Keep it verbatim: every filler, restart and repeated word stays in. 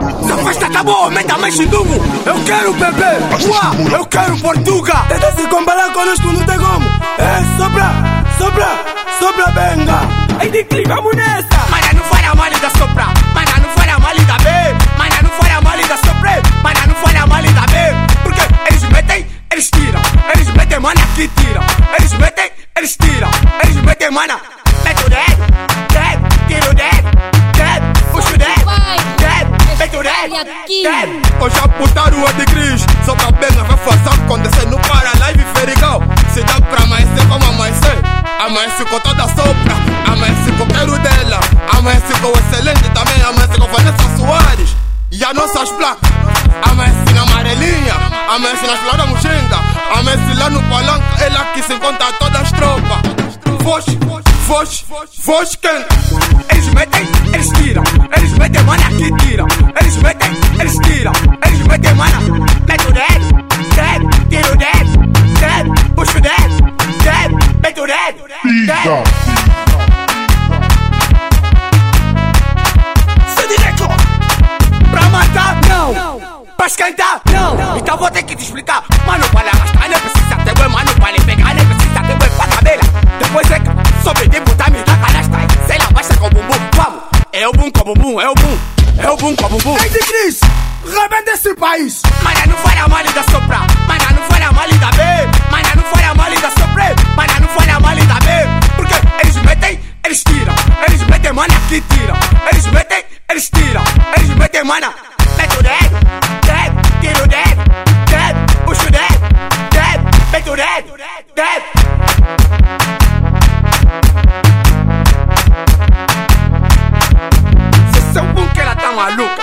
Essa festa acabou, aumenta mais chindungo. Eu quero bebê, uá, eu quero Portuga. Tenta se comparar conosco, não tem como. É sopra, sopra, sopra benga. Aí de clique, vamos nessa. Mana, não foi a mal da sopra. Mana, não foi a mal da B. Mana, não foi a mal da sopra. Mana, não foi a mal da B. Porque eles metem, eles tiram. Eles metem, mana, que tiram. Eles metem, eles tiram. Eles metem, mana. Mete o dedo, dedo, tira o dedo, dedo, puxa o dedo, dedo, mete o dedo, dedo. Hoje a putaria de Cris, só pra benga vai fazer acontecer no para live ferigal. Se dá pra amanhecer, vamos amanhecer. Amanhece com toda a sopra, amanhece com o quero dela, amanhece com o excelente também, amanhece com Vanessa Soares. E as nossas placas, amanhece na amarelinha, amanhece nas flores da Muxinga, amanhece lá no palanque, ela que se encontra todas as tropas. Foge, foge, foge quem? Eles metem, eles tiram. Eles metem, mana, que tiram. Eles metem, eles tiram. Eles metem, mana. Mete o dedo, dedo, tira o dedo, dedo, puxa o dedo, dedo, mete o dedo, dedo. Se direto. Pra matar, não. Pra esquentar, não. Então vou ter que te explicar. Mano, para arrastar, nem precisa ter boi. Mano, para pegar, nem precisa ter boi pra cabela. Depois é que sobre de botar me dá canastra. Sei lá, baixa com o bumbum, vamos. É o bum com o bumbum, é o bum. É o bum com o bumbum. Ei de Cris, rebenta esse país. Mana, não foi a mal da sopra. Mana, não foi a mal da B. Mana, não foi a mal da sopra. Mana, não foi a mal da B. Porque eles metem, eles tiram. Eles metem, mana, que tiram. Eles metem, eles tiram. Eles metem, mana. Mete o dedo, dedo, tira o dedo, dedo, puxa o dedo, dedo, mete o dedo, dedo. Se seu bum que ela tá maluca.